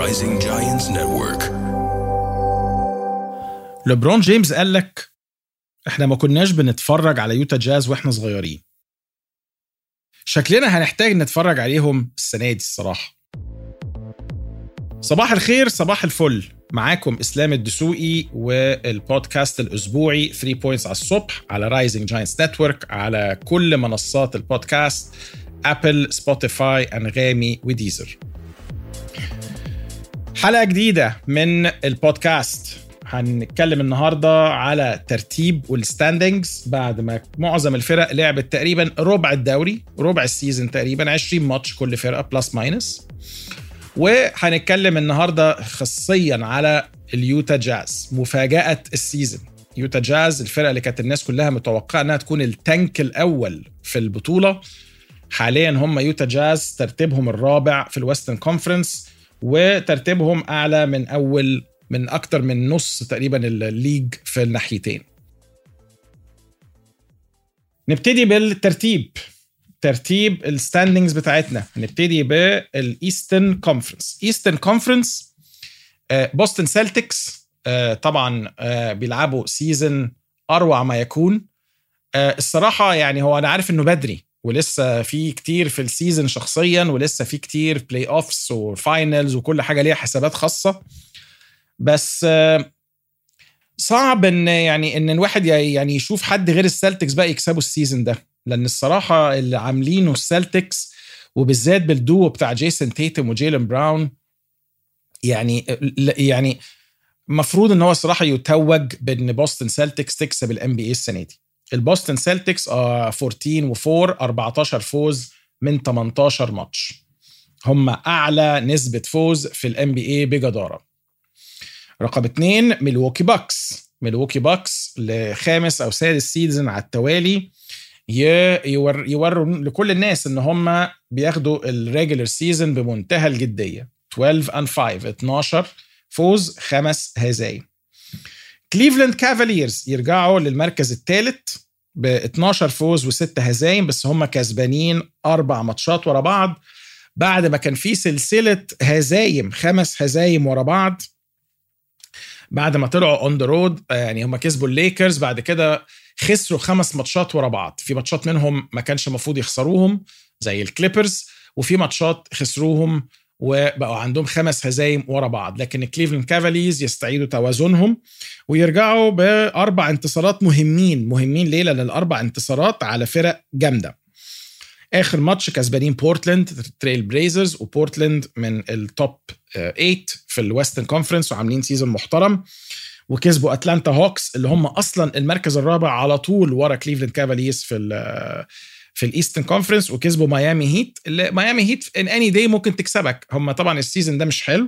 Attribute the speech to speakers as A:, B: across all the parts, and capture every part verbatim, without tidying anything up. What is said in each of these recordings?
A: Rising Giants Network.
B: لبرون جيمس قال لك احنا ما كناش بنتفرج على يوتا جاز واحنا صغيرين. شكلنا هنحتاج نتفرج عليهم السنة دي الصراحة. صباح الخير، صباح الفل، معاكم إسلام الدسوقي والبودكاست الأسبوعي ثري بوينتس على الصبح على Rising Giants Network على كل منصات البودكاست، أبل، سبوتيفاي، أنغامي وديزر. حلقة جديدة من البودكاست. هنتكلم النهاردة على ترتيب والستاندينجز بعد ما معظم الفرق لعبت تقريبا ربع الدوري، ربع السيزن تقريبا عشرين ماتش كل فرقة بلس ماينس. وهنتكلم النهاردة خاصيا على اليوتا جاز، مفاجأة السيزن. يوتا جاز الفرقة اللي كانت الناس كلها متوقعة انها تكون التانك الأول في البطولة، حاليا هم يوتا جاز ترتيبهم الرابع في الويسترن كونفرنس، وترتيبهم أعلى من أول من أكتر من نص تقريبا الليج في الناحيتين. نبتدي بالترتيب، ترتيب الستاندينجز بتاعتنا. نبتدي بالإيسترن كونفرنس. إيسترن كونفرنس بوستن سيلتكس طبعا بيلعبوا سيزن أروع ما يكون الصراحة. يعني هو أنا عارف إنه بدري ولسه في كتير في السيزن شخصيا، ولسه في كتير بلاي أوفس وفاينلز وكل حاجة ليها حسابات خاصة، بس صعب ان يعني ان الواحد يعني يشوف حد غير السلتكس بقى يكسبوا السيزن ده، لان الصراحه اللي عاملينه السلتكس وبالذات بالدو بتاع جيسون تيتم وجيلن براون، يعني يعني مفروض ان هو صراحه يتوج بان بوستن سلتكس تكسب الام بي اي السنه دي. البوستن سلتكس أربعتاشر وأربعة أربعتاشر فوز من تمنتاشر ماتش، هم اعلى نسبه فوز في الام بي اي بجداره. رقم اتنين ميلواكي باكس. ميلواكي باكس لخامس أو سادس سيزن على التوالي يور يوروا لكل الناس إن هم بياخدوا الريجولر سيزن بمنتهى الجدية. اثناشر and خمسة، اتناشر فوز، خمس هزايم. كليفلاند كافاليرز يرجعوا للمركز الثالث ب اتناشر فوز وستة هزايم، بس هم كسبانين أربع ماتشات ورا بعض بعد ما كان في سلسلة هزايم، خمس هزايم ورا بعض بعد ما طلعوا اون ذا رود. يعني هم كسبوا الليكرز، بعد كده خسروا خمس ماتشات ورا بعض، في ماتشات منهم ما كانش المفروض يخسروهم زي الكليبرز، وفي ماتشات خسروهم وبقوا عندهم خمس هزايم ورا بعض. لكن الكليفلاند كافاليرز يستعيدوا توازنهم ويرجعوا بأربع انتصارات مهمين. مهمين ليه؟ لأن الأربع انتصارات على فرق جامدة. آخر ماتش كسبانين بورتلاند تريل بريزرز، وبورتلاند من التوب ثمانية في الويسترن كونفرنس وعاملين سيزن محترم، وكسبوا أتلانتا هوكس اللي هم أصلا المركز الرابع على طول ورا كليفلاند كافاليرز في ال في الإيسترن كونفرنس، وكسبوا ميامي هيت. اللي ميامي هيت ان اني داي ممكن تكسبك. هم طبعا السيزن ده مش حلو،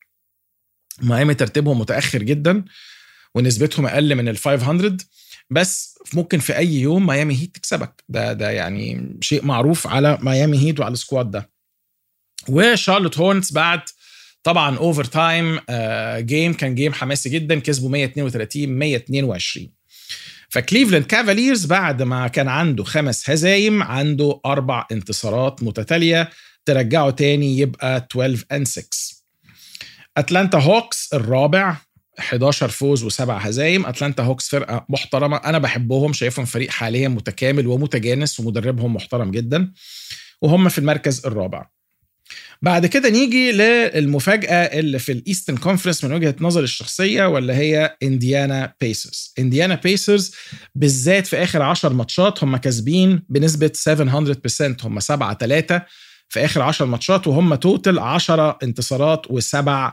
B: ميامي ترتيبهم متأخر جدا ونسبتهم أقل من ال خمسمية، بس ممكن في أي يوم ميامي هيت تكسبك. ده ده يعني شيء معروف على ميامي هيت وعلى السكواد ده. وشارلوت هورنتس بعد طبعا اوفر تايم جيم، كان جيم حماسي جدا، كسبوا مية واتنين وتلاتين مية واتنين وعشرين. فكليفلاند كافاليرز بعد ما كان عنده خمس هزايم عنده أربع انتصارات متتالية ترجعه تاني يبقى اتناشر and ستة. أتلانتا هوكس الرابع، حداشر فوز وسبع هزايم. أتلانتا هوكس فرقة محترمة، أنا بحبهم، شايفهم فريق حاليا متكامل ومتجانس ومدربهم محترم جدا، وهم في المركز الرابع. بعد كده نيجي للمفاجأة اللي في الإيسترن كونفرنس من وجهة نظر الشخصية، ولا هي إنديانا بيسرز. إنديانا بيسرز بالذات في آخر عشر ماتشات هم كسبين بنسبة سبعمية بالمية، هم سبعة ثلاثة في آخر عشر ماتشات، وهم توتل عشرة انتصارات وسبع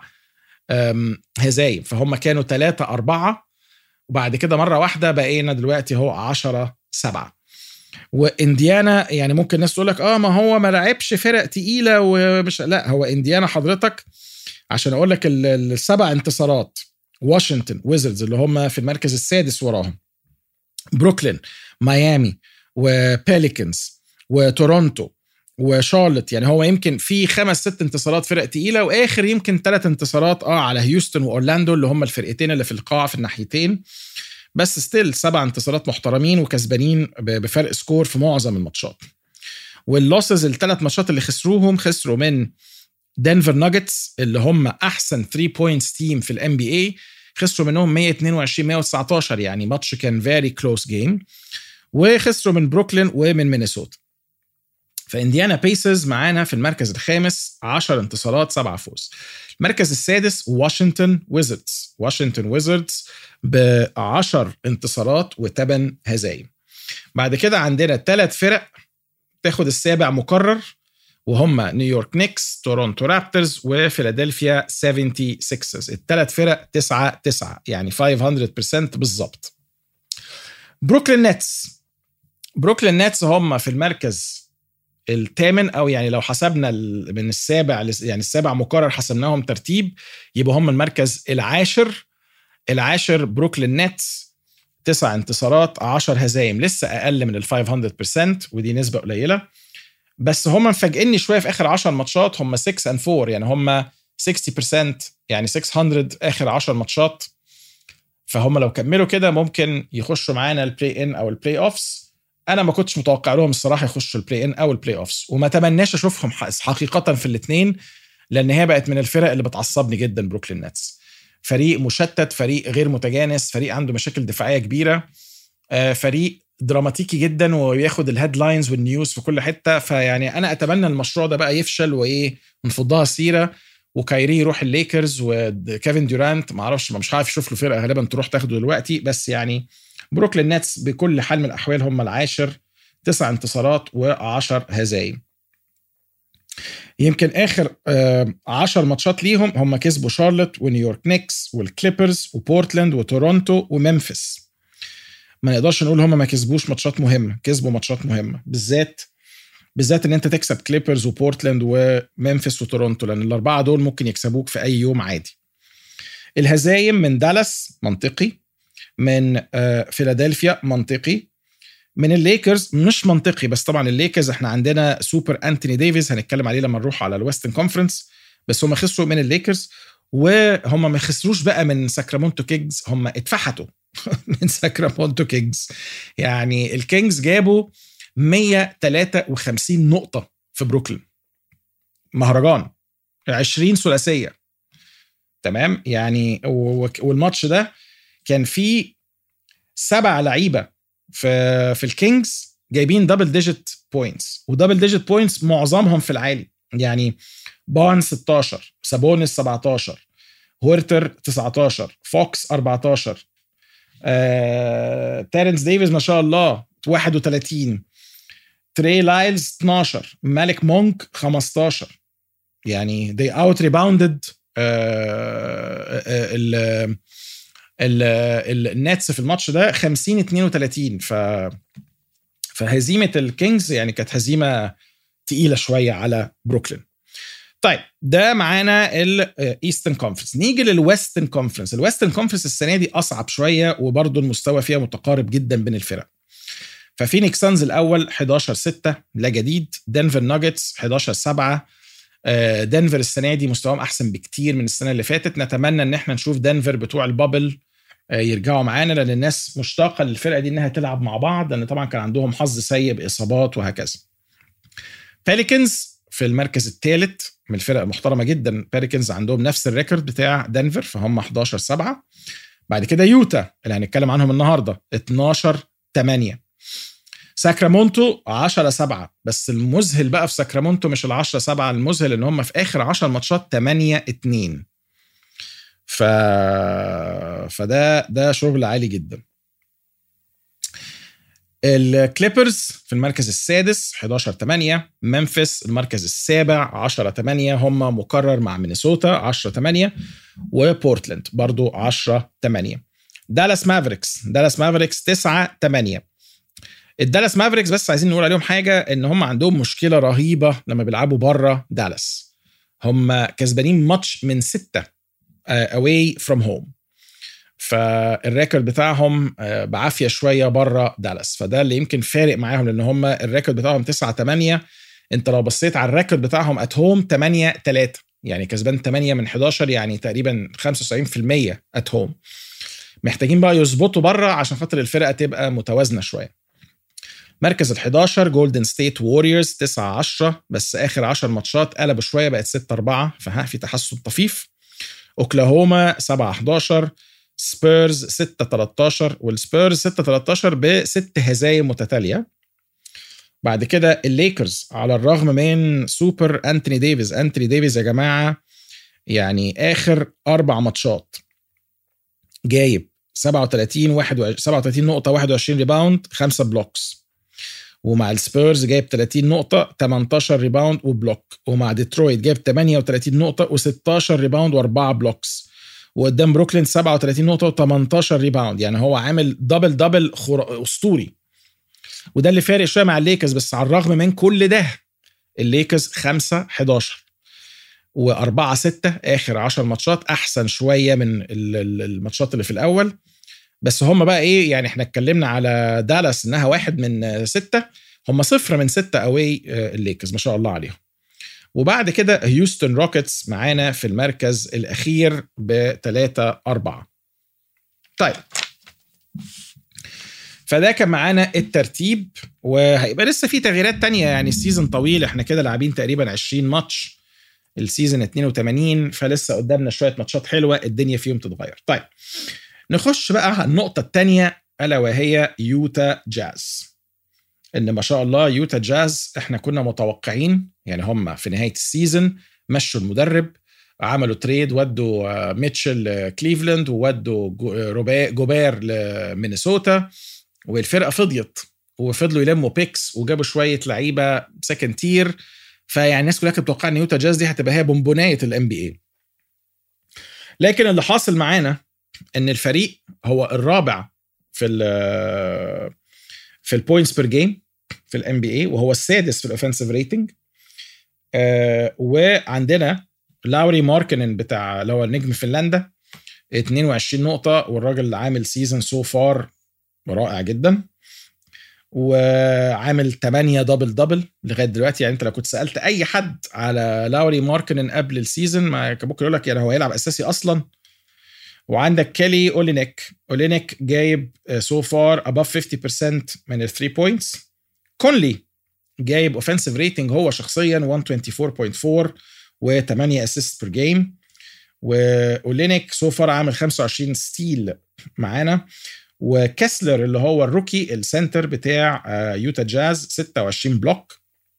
B: هزايم. فهم كانوا ثلاثة أربعة، وبعد كده مرة واحدة بقينا دلوقتي هو عشرة سبعة. وانديانا يعني ممكن الناس تقول لك اه ما هو ما لعبش فرق تقيلة ومش، لا، هو انديانا حضرتك عشان اقول لك السبع انتصارات: واشنطن ويزردز اللي هم في المركز السادس وراهم، بروكلين، ميامي، وبيليكنز، وتورونتو، وشارلوت. يعني هو يمكن في خمس ست انتصارات فرق تقيلة، واخر يمكن ثلاث انتصارات اه على هيوستن واورلاندو اللي هم الفرقتين اللي في القاع في الناحيتين، بس ستيل سبع انتصارات محترمين وكسبانين بفرق سكور في معظم الماتشات. واللوسز الثلاث ماتشات اللي خسروهم خسروا من دنفر ناجتس اللي هم احسن ثلاثة بوينتس تيم في الام بي اي خسروا منهم مية واتنين وعشرين مية وتسعتاشر، يعني ماتش كان فيري كلوز جيم. وخسروا من بروكلين ومن مينيسوتا. فانديانا بيسرز معانا في المركز الخامس عشر انتصارات سبعة فوز. المركز السادس واشنطن ويزردز. واشنطن ويزردز بعشر انتصارات وثمان هزايم. بعد كده عندنا ثلاث فرق تاخد السابع مكرر، وهم نيويورك نيكس، تورونتو رابترز، وفيلادلفيا سبعة وسبعين. الثلاث فرق تسعة تسعة، يعني خمسمية بالمية بالظبط. بروكلين نتس. بروكلين نتس هم في المركز الثامن، او يعني لو حسبنا من السابع، يعني السابع مكرر حسبناهم ترتيب، يبقى هم المركز العاشر. العاشر بروكلين نتس، تسع انتصارات عشر هزايم، لسه اقل من ال خمسمية بالمية، ودي نسبة قليلة. بس هم مفاجئني شوية في اخر عشر ماتشات، هم ستة and أربعة، يعني هم ستين بالمية، يعني ستمية اخر عشر ماتشات. فهم لو كملوا كده ممكن يخشوا معانا البلاي ان او البلاي اوفس. انا ما كنتش متوقع لهم الصراحه يخشوا البلاي ان او البلاي اوفس، وما تمناش اشوفهم حقيقه في الاثنين، لان هي بقت من الفرق اللي بتعصبني جدا. بروكلين نتس فريق مشتت، فريق غير متجانس، فريق عنده مشاكل دفاعيه كبيره، فريق دراماتيكي جدا وياخد الهيدلاينز والنيوز في كل حته. فيعني انا اتمنى المشروع ده بقى يفشل وايه ونفضها سيره، وكايري يروح الليكرز، وكيفن دورانت ما اعرفش، مش عارف اشوف له فرقه غالبا تروح تاخده دلوقتي. بس يعني بروكلين نتس بكل حال من الاحوال هم العاشر، تسع انتصارات وعشر هزايم. يمكن اخر عشر ماتشات ليهم هم كسبوا شارلوت ونيويورك نيكس والكليبرز وبورتلاند وتورونتو وممفيس. ما نقدرش نقول هم ما كسبوش ماتشات مهمه، كسبوا ماتشات مهمه، بالذات بالذات ان انت تكسب كليبرز وبورتلاند وممفيس وتورونتو، لان الاربعه دول ممكن يكسبوك في اي يوم عادي. الهزايم من دالاس منطقي، من فيلادلفيا منطقي، من الليكرز مش منطقي. بس طبعا الليكرز احنا عندنا سوبر أنتوني ديفيس هنتكلم عليه لما نروح على الويسترن كونفرنس، بس هم خسروا من الليكرز. وهم ما خسروش بقى من ساكرامونتو كينجز، هم اتفحتوا من ساكرامونتو كينجز. يعني الكينجز جابوا مية وتلاتة وخمسين نقطة في بروكلين، مهرجان، عشرين ثلاثية، تمام يعني. والماتش ده كان فيه سبع لعيبة في في الكينجز جايبين دبل ديجيت بوينتس، ودبل ديجيت بوينتس معظمهم في العالي، يعني بارنز ستاشر، سابونس سبعتاشر، هورتر تسعتاشر، فوكس أربعتاشر، آه، تيرنس ديفيس ما شاء الله واحد وتلاتين، تري لايلز اتناشر، مالك مونك خمستاشر. يعني they out rebounded ال النتس في الماتش ده خمسين اتنين وتلاتين. ف فهزيمه الكينجز يعني كانت هزيمه تقيله شويه على بروكلين. طيب ده معانا الايسترن كونفرنس. نيجي للويسترن كونفرنس. الويسترن كونفرنس السنه دي اصعب شويه، وبرضه المستوى فيها متقارب جدا بين الفرق. ففينيكس سانز الاول حداشر ستة، لا جديد. دنفر ناجتس حداشر سبعة. دنفر السنه دي مستواهم احسن بكتير من السنه اللي فاتت. نتمنى ان احنا نشوف دنفر بتوع البابل يرجعوا معانا، لان الناس مشتاقه للفرقه دي انها تلعب مع بعض، لان طبعا كان عندهم حظ سيء باصابات وهكذا. بيليكنز في المركز الثالث، من الفرق محترمه جدا. بيليكنز عندهم نفس الريكورد بتاع دنفر، فهم حداشر سبعة. بعد كده يوتا اللي هنتكلم عنهم النهارده اتناشر تمانية. ساكرامونتو عشرة سبعة، بس المذهل بقى في ساكرامونتو مش العشرة سبعة، المذهل ان هم في اخر عشر ماتشات تمانية اتنين. ف... فده ده شغل عالي جدا. الكليبرز في المركز السادس حداشر تمانية. ممفيس المركز السابع عشرة تمانية، هم مكرر مع مينيسوتا عشرة تمانية، وبورتلاند برضو عشرة تمانية. دالاس مافريكس دالاس مافريكس تسعة تمانية. الدالاس مافريكس بس عايزين نقول عليهم حاجة، ان هم عندهم مشكلة رهيبة لما بيلعبوا بره دالاس. هم كسبانين ماتش من ستة away from home، فالريكورد بتاعهم بعافية شوية بره دالاس، فده اللي يمكن فارق معاهم، لان هم الريكورد بتاعهم تسعة تمانية. انت لو بصيت على الريكورد بتاعهم at home تمانية تلاتة، يعني كسبان تمانية من حداشر، يعني تقريبا خمسة وسبعين بالمية at home. محتاجين بقى يظبطوا بره عشان خاطر الفرقة تبقى متوازنة شوية. مركز الحداشر جولدن ستيت ووريرز تسعة عشرة، بس آخر عشر ماتشات قلبوا شوية بقت ستة أربعة، فها في تحسن طفيف. أوكلاهوما سبعة حداشر، سبيرز ستة تلتاشر، والسبيرز ستة تلتاشر بست هزايم متتالية. بعد كده الليكرز على الرغم من سوبر أنتوني ديفيز أنتوني ديفيز يا جماعة يعني آخر أربع ماتشات جايب سبعة وتلاتين واحد سبعة وتلاتين نقطة، واحد وعشرين ريباوند، خمسة بلوكس. ومع السبيرز جايب تلاتين نقطة، تمنتاشر ريباوند وبلوك. ومع ديترويت جايب تمنية وتلاتين نقطة وستاشر ريباوند واربعة بلوكس. وقدام بروكلين سبعة وتلاتين نقطة وتمنتاشر ريباوند. يعني هو عامل دبل دبل خر... أسطوري. وده اللي فارق شوية مع الليكرز، بس على الرغم من كل ده الليكرز خمسة حداشر وأربعة ستة آخر عشر ماتشات، أحسن شوية من الماتشات اللي في الأول. بس هم بقى إيه يعني، إحنا اتكلمنا على دالاس إنها واحد من ستة، هم صفر من ستة أوي الليكرز ما شاء الله عليهم. وبعد كده هيوستن روكيتس معانا في المركز الأخير بتلاتة أربعة. طيب فده كان معانا الترتيب، وهيبقى لسه في تغييرات تانية. يعني السيزن طويل، احنا كده لاعبين تقريبا عشرين ماتش، السيزن اتنين وتمانين، فلسه قدامنا شوية ماتشات حلوة الدنيا فيهم تتغير. طيب نخش بقى على النقطة التانية، ألا وهي يوتا جاز. إن ما شاء الله يوتا جاز احنا كنا متوقعين، يعني هم في نهاية السيزن مشوا المدرب، عملوا تريد، ودوا ميتشل كليفلاند وودوا جوبير لمينيسوتا، والفرقة فضيت وفضلوا يلموا بيكس وجابوا شوية لعيبة سكند تير. فيعني الناس كلها كانت متوقعه ان يوتا جاز دي هتبقى هي بونبونايه الام بي اي. لكن اللي حاصل معانا ان الفريق هو الرابع في ال في البوينتس بير جيم في الام بي اي، وهو السادس في الاوفنسيف ريتنج. آه وعندنا لاوري ماركنن بتاع اللي هو النجم فنلندا اتنين وعشرين نقطه، والراجل عامل سيزن سو فار رائع جدا، وعامل تمانية دبل دبل لغايه دلوقتي. يعني انت لو كنت سالت اي حد على لاوري ماركنن قبل السيزون ما كان ممكن يقول لك يعني هو هيلعب اساسي اصلا. وعندك كيلي اولينيك اولينيك جايب سو فار above خمسين بالمية من الثري بوينتس. كونلي جايب اوفنسيف ريتنج هو شخصيا مية واربعة وعشرين فاصلة أربعة و8 اسيست بير جيم. واولينيك سو فار عامل خمسة وعشرين ستيل معانا. وكاسلر اللي هو الروكي السنتر بتاع يوتا جاز ستة وعشرين بلوك.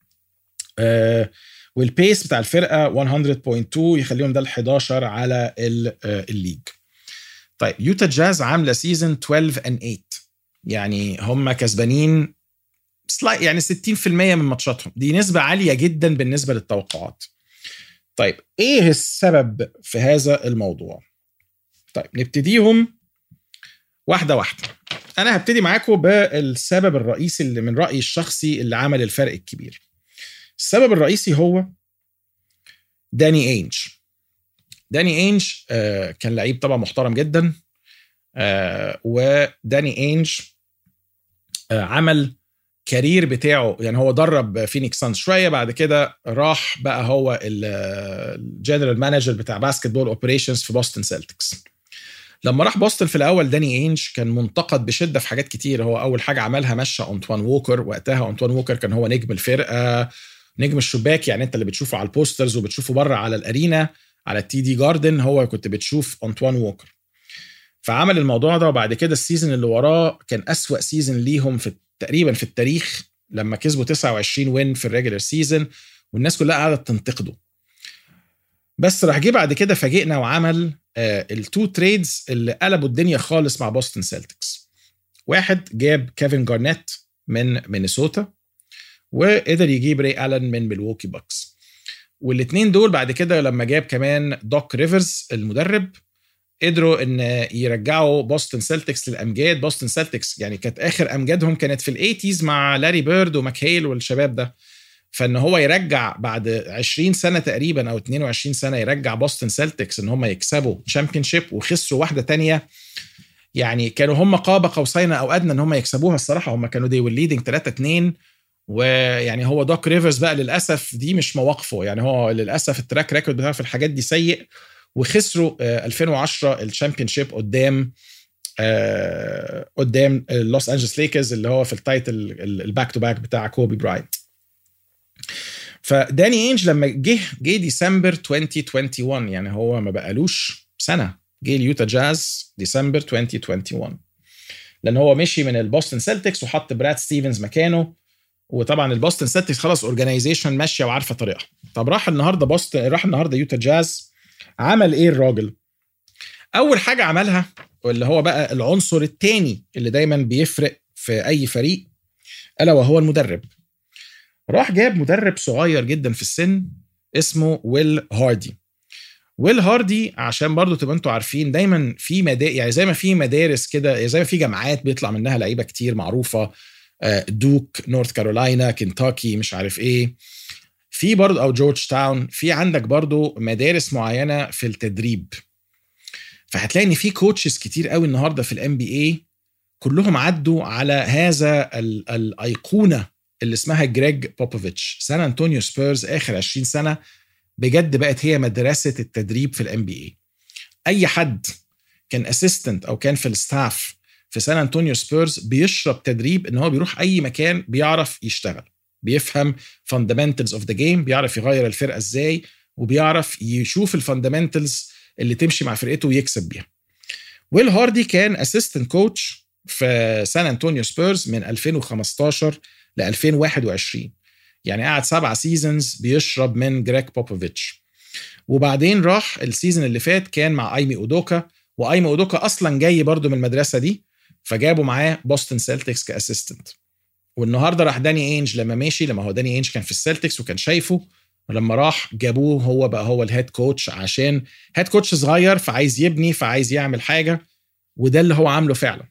B: والبيس بتاع الفرقة مية فاصلة اتنين يخليهم ده الحداشر على الليج. طيب يوتا جاز عاملة سيزن اتناشر and تمانية، يعني هم كسبانين يعني ستين بالمية من ماتشاتهم، دي نسبة عالية جدا بالنسبة للتوقعات. طيب ايه السبب في هذا الموضوع؟ طيب نبتديهم واحدة واحدة. أنا هبتدي معاكم بالسبب الرئيسي اللي من رأيي الشخصي اللي عمل الفرق الكبير. السبب الرئيسي هو داني اينج. داني اينج آه كان لعيب طبعا محترم جدا، آه وداني اينج آه عمل كارير بتاعه، يعني هو درب فينيكس سانز شوية، بعد كده راح بقى هو الجنرال مانجر بتاع باسكتبول اوبريشنز في بوستن سيلتكس. لما راح بوستن في الاول داني اينج كان منتقد بشده في حاجات كتير. هو اول حاجه عملها مشى أنطوان ووكر، وقتها أنطوان ووكر كان هو نجم الفرقه، نجم الشباك، يعني انت اللي بتشوفه على البوسترز وبتشوفه بره على الارينا على التي دي جاردن، هو كنت بتشوف أنطوان ووكر. فعمل الموضوع ده، وبعد كده السيزن اللي وراه كان أسوأ سيزن ليهم في تقريبا في التاريخ، لما كسبوا تسعة وعشرين وين في الريجولر سيزن، والناس كلها قاعده تنتقده. بس راح جه بعد كده فاجئنا وعمل آه التو تريدز اللي قلبوا الدنيا خالص مع بوستن سيلتكس. واحد جاب كيفن جارنيت من مينيسوتا، وقدر يجيب ري ألن من ميلواukee باكس. والاثنين دول بعد كده لما جاب كمان دوك ريفرز المدرب، قدروا ان يرجعوا بوستن سيلتكس للامجاد. بوستن سيلتكس يعني كانت اخر امجادهم كانت في الايتيز مع لاري بيرد وماكهيل والشباب ده، فان هو يرجع بعد عشرين سنه تقريبا او اتنين وعشرين سنه يرجع بوستن سيلتكس ان هم يكسبوا تشامبيونشيب وخسروا واحده تانية. يعني كانوا هم قاب قوسين او ادنى ان هم يكسبوها. الصراحه هم كانوا دي والليدنج تلاتة اتنين، ويعني هو دوك ريفرز بقى للاسف دي مش مواقفه، يعني هو للاسف التراك ريكورد بتاعه في الحاجات دي سيء، وخسروا ألفين وعشرة الشامبيونشيب قدام آه قدام لوس انجلوس ليكرز اللي هو في التايتل الباك تو باك بتاع كوبي براينت. فداني اينج لما جه جه ديسمبر ألفين وواحد وعشرين، يعني هو ما بقالوش سنه، جه اليوتا جاز ديسمبر ألفين وواحد وعشرين، لان هو مشي من البوستن سيلتكس وحط براد ستيفنز مكانه. وطبعا البوستن سيلتكس خلاص اورجانيزيشن ماشيه وعارفه طريقها. طب راح النهارده بوستن، راح النهارده يوتا جاز، عمل ايه الراجل؟ اول حاجه عملها واللي هو بقى العنصر الثاني اللي دايما بيفرق في اي فريق، الا وهو المدرب. راح جاب مدرب صغير جدا في السن اسمه ويل هاردي. ويل هاردي عشان برضو تبقى انتوا عارفين دايما في مدارس، يعني زي ما في مدارس كده، زي ما في جامعات بيطلع منها لعيبه كتير معروفه، دوك، نورث كارولاينا، كنتاكي، مش عارف ايه، في برضو او جورج تاون، في عندك برضو مدارس معينه في التدريب. فهتلاقي ان في كوتشز كتير قوي النهارده في الام بي اي كلهم عدوا على هذا الايقونه اللي اسمها جريج بوبوفيتش. سان أنطونيو سبيرز اخر عشرين سنه بجد بقت هي مدرسه التدريب في الام بي اي. اي حد كان اسيستنت او كان في الستاف في سان أنطونيو سبيرز بيشرب تدريب ان هو بيروح اي مكان بيعرف يشتغل، بيفهم fundamentals of the game، بيعرف يغير الفرقه ازاي، وبيعرف يشوف الفاندامنتالز اللي تمشي مع فرقته ويكسب بيها. ويل هاردي كان اسيستنت كوتش في سان أنطونيو سبيرز من ألفين وخمستاشر ل ألفين وواحد وعشرين، يعني قعد سبعة سيزونز بيشرب من جريج بوبوفيتش. وبعدين راح السيزون اللي فات كان مع ايمي اودوكا، وايمي اودوكا اصلا جاي برضو من المدرسه دي، فجابوا معاه بوستن سيلتكس كاسيستنت. والنهارده راح داني اينج لما ماشي، لما هو داني اينج كان في السيلتكس وكان شايفه، ولما راح جابوه هو بقى هو الهيد كوتش، عشان هيد كوتش صغير فعايز يبني، فعايز يعمل حاجه، وده اللي هو عامله فعلا.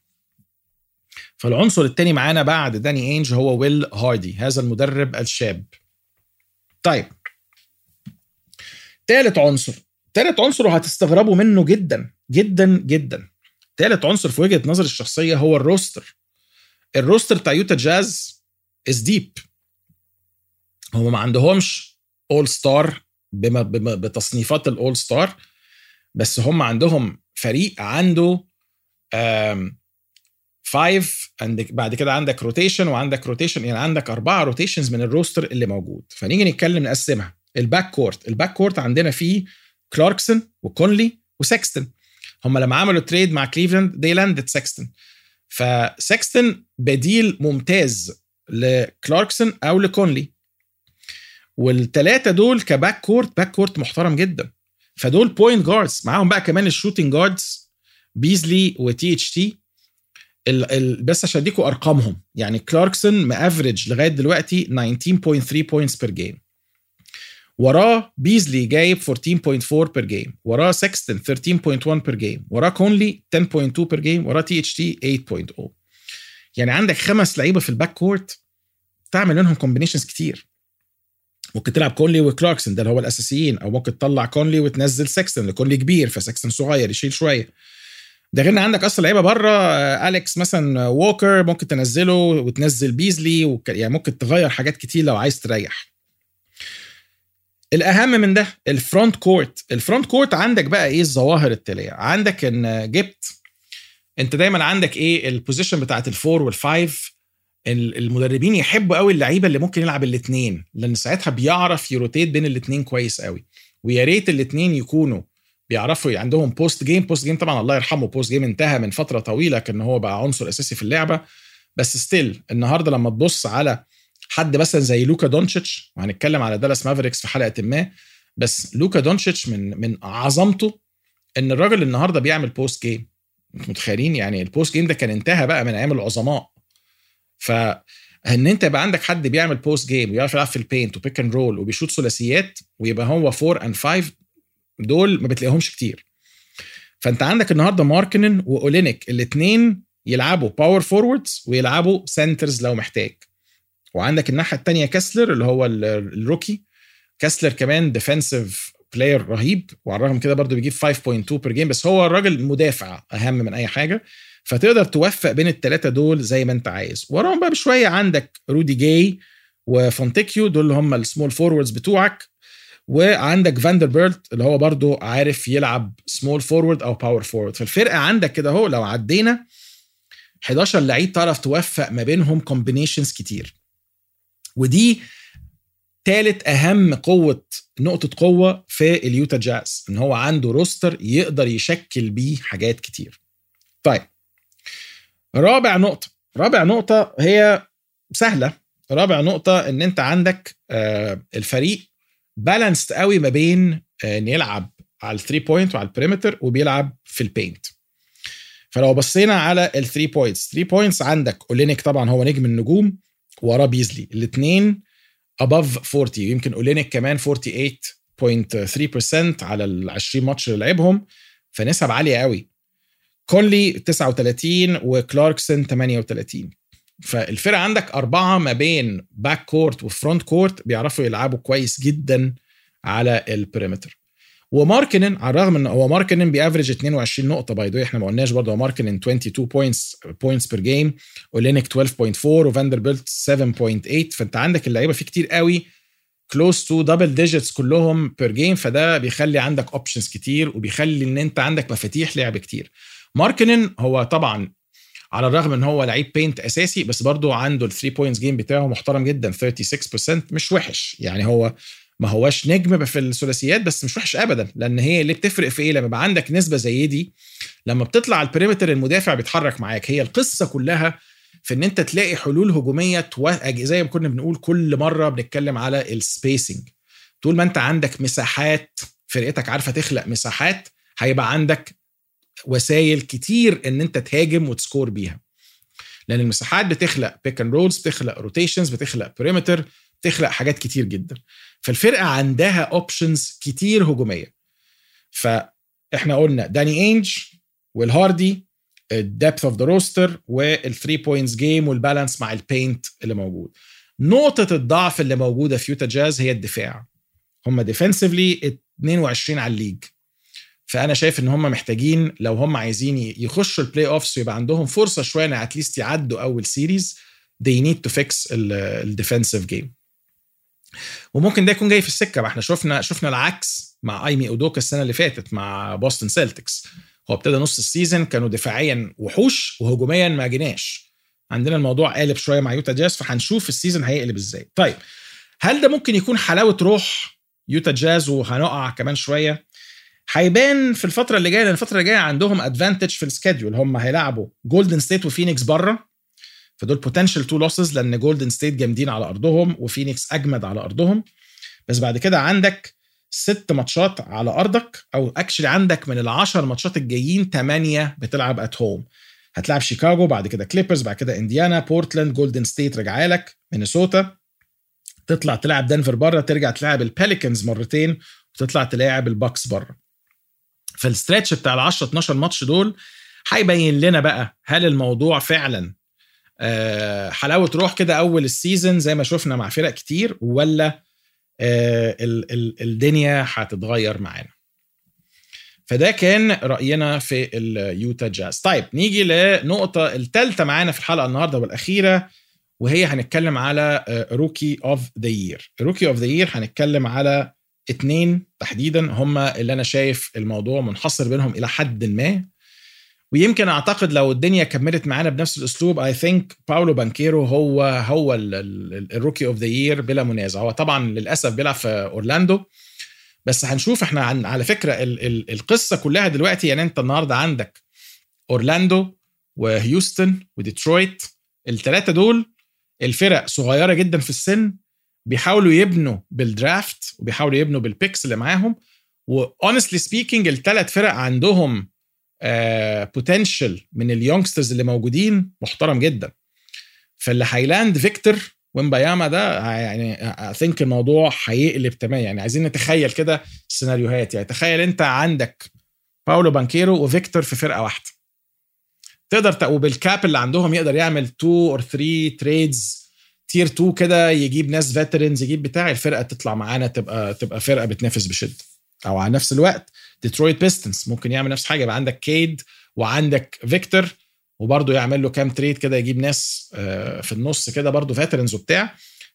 B: فالعنصر الثاني معانا بعد داني اينج هو ويل هاردي، هذا المدرب الشاب. طيب ثالث عنصر، ثالث عنصر وهتستغربوا منه جدا جدا جدا. ثالث عنصر في وجهة نظر الشخصية هو الروستر. الروستر بتاع يوتا جاز از ديب. هم ما عندهمش اول ستار بما بتصنيفات الاول ستار، بس هم عندهم فريق عنده فايف، عندك بعد كده عندك روتيشن وعندك روتيشن، يعني عندك أربعة روتيشنز من الروستر اللي موجود. فنيجي نتكلم نقسمها. الباك كورت، الباك كورت عندنا فيه كلاركسون وكونلي وسكستن. هم لما عملوا تريد مع كليفلاند دي لاندت سكستن، فسكستن بديل ممتاز لكلاركسون او لكونلي. والثلاثه دول كباك كورت، باك كورت محترم جدا. فدول بوينت جاردز، معاهم بقى كمان الشوتنج جاردز بيزلي وتي اتش تي. ال ال بس عشان اديكم ارقامهم، يعني كلاركسون مافريج لغايه دلوقتي تسعة عشر فاصلة ثلاثة بوينتس بير جيم، وراه بيزلي جايب أربعتاشر فاصلة أربعة بير جيم، وراه سكستن ثلاثة عشر فاصلة واحد بير جيم، وراه كونلي عشرة فاصلة اتنين بير جيم، وراه تي اتش تي ثمانية فاصلة صفر. يعني عندك خمس لعيبه في الباك كورت تعمل منهم كومبينيشنز كتير. ممكن تلعب كونلي وكلاركسون ده اللي هو الاساسيين، او ممكن تطلع كونلي وتنزل سكستن، لكونلي كبير فسكستن صغير يشيل شويه. ده غير ان عندك اصلا لعيبه بره، اليكس مثلا ووكر ممكن تنزله وتنزل بيزلي، وك... يعني ممكن تغير حاجات كتير لو عايز تريح. الاهم من ده الفرونت كورت. الفرونت كورت عندك بقى ايه الظواهر التاليه؟ عندك ان جبت انت دايما عندك ايه البوزيشن بتاعت الفور والفايف، المدربين يحبوا قوي اللعيبه اللي ممكن يلعب الاثنين، لان ساعتها بيعرف يروتيت بين الاثنين كويس قوي. ويا ريت الاثنين يكونوا بيعرفوا عندهم بوست جيم. بوست جيم طبعا الله يرحمه بوست جيم انتهى من فتره طويله، كان هو بقى عنصر اساسي في اللعبه، بس ستيل النهارده لما تبص على حد مثلا زي لوكا دونتشيتش، وهنتكلم على دالاس مافريكس في حلقه ما، بس لوكا دونتشيتش من من عظمته ان الراجل النهارده بيعمل بوست جيم. انتوا متخيلين؟ يعني البوست جيم ده كان انتهى بقى من ايام العظماء. فان انت يبقى عندك حد بيعمل بوست جيم ويعرف يلعب في البينت وبيك اند رول وبيشوط ثلاثيات ويبقى هو أربعة اند خمسة، دول ما بتلاقيهمش كتير. فانت عندك النهارده ماركنن واولينيك الاثنين يلعبوا باور فوروردز ويلعبوا سنترز لو محتاج. وعندك الناحيه الثانيه كاسلر اللي هو الروكي. كاسلر كمان ديفنسيف بلاير رهيب، وعلى الرغم كده برضو بيجيب خمسة فاصلة اتنين بير جيم، بس هو الراجل مدافع اهم من اي حاجه. فتقدر توفق بين الثلاثه دول زي ما انت عايز. وراهم بقى بشويه عندك رودي جاي وفونتيكيو، دول اللي هم السمول فوروردز بتوعك. وعندك فاندربيلت اللي هو برضو عارف يلعب سمول فورورد او باور فورورد. فالفرقه عندك كده اهو لو عدينا حداشر لعيب تعرف توفق ما بينهم كومبينيشنز كتير، ودي ثالث اهم قوه نقطه قوه في اليوتا جاز، ان هو عنده روستر يقدر يشكل بيه حاجات كتير. طيب رابع نقطه رابع نقطه هي سهله. رابع نقطه ان انت عندك آه الفريق بالانسد قوي ما بين آه ان يلعب على الثري بوينت وعلى البريمتر وبيلعب في البينت. فلو بصينا على الثري بوينتس ثري بوينتس عندك أولينيك طبعا هو نجم النجوم، وراه بيزلي، الاثنين above أربعين، يمكن أولينيك كمان ثمانية وأربعين فاصلة ثلاثة بالمية على ال عشرين ماتش اللي لعبهم، فنسب عاليه قوي. كونلي تسعة وثلاثين وكلاركسون ثمانية وثلاثين. فالفرقه عندك اربعه ما بين باك كورت وفرونت كورت بيعرفوا يلعبوا كويس جدا على البريمتر. وماركنن على الرغم ان هو ماركنن بيافرج اتنين وعشرين نقطه باي ذا، احنا ما قلناش برضه هو ماركنن اتنين وعشرين بوينتس بوينتس بير جيم، اولينيك اثنا عشر فاصلة أربعة وفاندربيلت سبعة فاصلة ثمانية. فانت عندك اللعيبه فيه كتير قوي كلوز تو دبل ديجيتس كلهم بير جيم، فده بيخلي عندك اوبشنز كتير وبيخلي ان انت عندك مفاتيح لعب كتير. ماركنن هو طبعا على الرغم ان هو لعيب بينت اساسي، بس برضه عنده الثري بوينتس جيم بتاعه محترم جدا ستة وثلاثين بالمية، مش وحش يعني. هو ما هواش نجم في الثلاثيات بس مش وحش ابدا، لان هي اللي بتفرق في ايه لما يبقى عندك نسبه زي دي. لما بتطلع على البريمتر المدافع بيتحرك معاك، هي القصه كلها في ان انت تلاقي حلول هجوميه زي ما كنا بنقول كل مره بنتكلم على السبيسنج. طول ما انت عندك مساحات، فرقتك عارفه تخلق مساحات، هيبقى عندك وسائل كتير ان انت تهاجم وتسكور بيها، لان المساحات بتخلق بيك اند رولز، بتخلق روتيشنز، بتخلق بريمتر، بتخلق حاجات كتير جدا. فالفرقه عندها اوبشنز كتير هجوميه. فاحنا قلنا داني اينج والهاردي، الدبث اوف ذا روستر والثري بوينتس جيم والبالانس مع البينت اللي موجود. نقطه الضعف اللي موجوده في يوتا جاز هي الدفاع. هم ديفنسively اتنين وعشرين على الليج، فانا شايف ان هم محتاجين لو هم عايزين يخشوا البلاي اوفس ويبقى عندهم فرصه شويه ان اتليست يعدوا اول سيريز، they need to fix الديفنسيف جيم. وممكن ده يكون جاي في السكه، ما احنا شفنا شفنا العكس مع ايمي اودوكا السنه اللي فاتت مع بوستن سيلتكس. هو ابتدى نص السيزون كانوا دفاعيا وحوش وهجوميا ما جيناش. عندنا الموضوع قالب شويه مع يوتا جاز، فهنشوف السيزون هيقلب ازاي. طيب هل ده ممكن يكون حلاوه روح يوتا جاز وهنقع كمان شويه؟ هيبان في الفتره اللي جايه، لان الفتره اللي جايه عندهم ادفانتج في السكادول. هم هيلعبوا جولدن ستيت وفينيكس بره، فدول بوتنشال تو لوسز لان جولدن ستيت جامدين على ارضهم وفينيكس اجمد على ارضهم. بس بعد كده عندك ست ماتشات على ارضك، او اكشلي عندك من العشر ماتشات الجايين ثمانيه بتلعب ات هوم. هتلعب شيكاغو، بعد كده كليبرز، بعد كده انديانا، بورتلاند، جولدن ستيت رجع لك، مينيسوتا، تطلع تلعب دنفر بره، ترجع تلعب الباليكنز مرتين، وتطلع تلعب الباكس بره. فالستريتش بتاع العشرة اتناشر ماتش دول هيبين لنا بقى هل الموضوع فعلا حلاوه روح كده اول السيزون زي ما شفنا مع فرق كتير، ولا الدنيا هتتغير معانا. فده كان راينا في اليوتا جاز. طيب نيجي لنقطه الثالثه معانا في الحلقه النهارده والاخيره، وهي هنتكلم على روكي اوف ذا يير. روكي اوف ذا يير هنتكلم على اتنين تحديدا هم اللي انا شايف الموضوع منحصر بينهم الى حد ما، ويمكن اعتقد لو الدنيا كملت معانا بنفس الاسلوب اي ثينك باولو بانكيرو هو هو الروكي اوف ذا يير بلا منازع. هو طبعا للاسف بيلعب في اورلاندو، بس هنشوف. احنا عن على فكره ال ال القصه كلها دلوقتي، يعني انت النهارده عندك اورلاندو وهيوستن وديترويت، الثلاثه دول الفرق صغيره جدا في السن، بيحاولوا يبنوا بالدرافت وبيحاولوا يبنوا بالبيكس اللي معاهم. وهونستلي سبيكينج الثلاث فرق عندهم بوتنشال uh, من اليونغسترز اللي موجودين محترم جدا. فاللي هيلاند فيكتور ومباياما ده يعني I think الموضوع هيقلب تمام. يعني عايزين نتخيل كده سيناريوهات، يعني تخيل انت عندك باولو بانكيرو وفيكتور في فرقه واحده، تقدر ت... وبالكاب اللي عندهم يقدر يعمل اتنين or تلاتة تريدز تير اتنين كده، يجيب ناس فيترنز، يجيب بتاع الفرقه تطلع معانا تبقى تبقى فرقه بتنافس بشده. او على نفس الوقت ديترويت بيستنز ممكن يعمل نفس حاجه، يبقى عندك كيد وعندك فيكتور، وبرضه يعمل له كام تريد كده، يجيب ناس في النص كده برضه فيترنز وبتاع،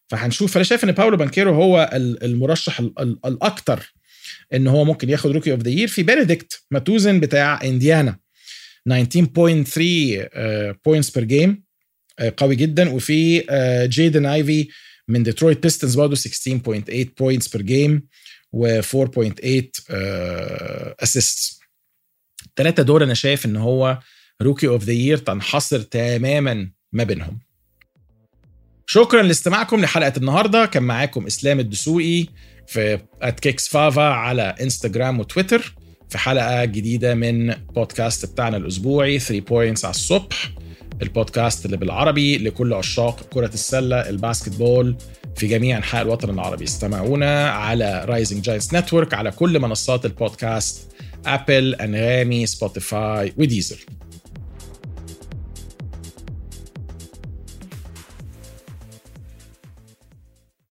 B: فهنشوف. انا شايف ان باولو بانكيرو هو المرشح الاكتر ان هو ممكن ياخد روكي اوف ذا يير. في بنديكت ماتوزن بتاع انديانا تسعة عشر فاصلة ثلاثة بوينتس بير جيم، قوي جدا. وفي جيدن ايفي من ديترويت بيستنز برضه ستة عشر فاصلة ثمانية بوينتس بير جيم و أربعة فاصلة ثمانية اسيستس. الثلاثه دول انا شايف ان هو روكي اوف ذا يير تنحصر تماما ما بينهم. شكرا لاستماعكم لحلقه النهارده. كان معاكم اسلام الدسوقي في @كيكس فافا على انستغرام وتويتر في حلقه جديده من بودكاست بتاعنا الاسبوعي ثري بوينتس على الصبح، البودكاست اللي بالعربي لكل عشاق كره السله الباسكتبول في جميع انحاء الوطن العربي. استمعونا على رايزنج جاينتس نتورك على كل منصات البودكاست، ابل، انغامي، سبوتيفاي وديزر.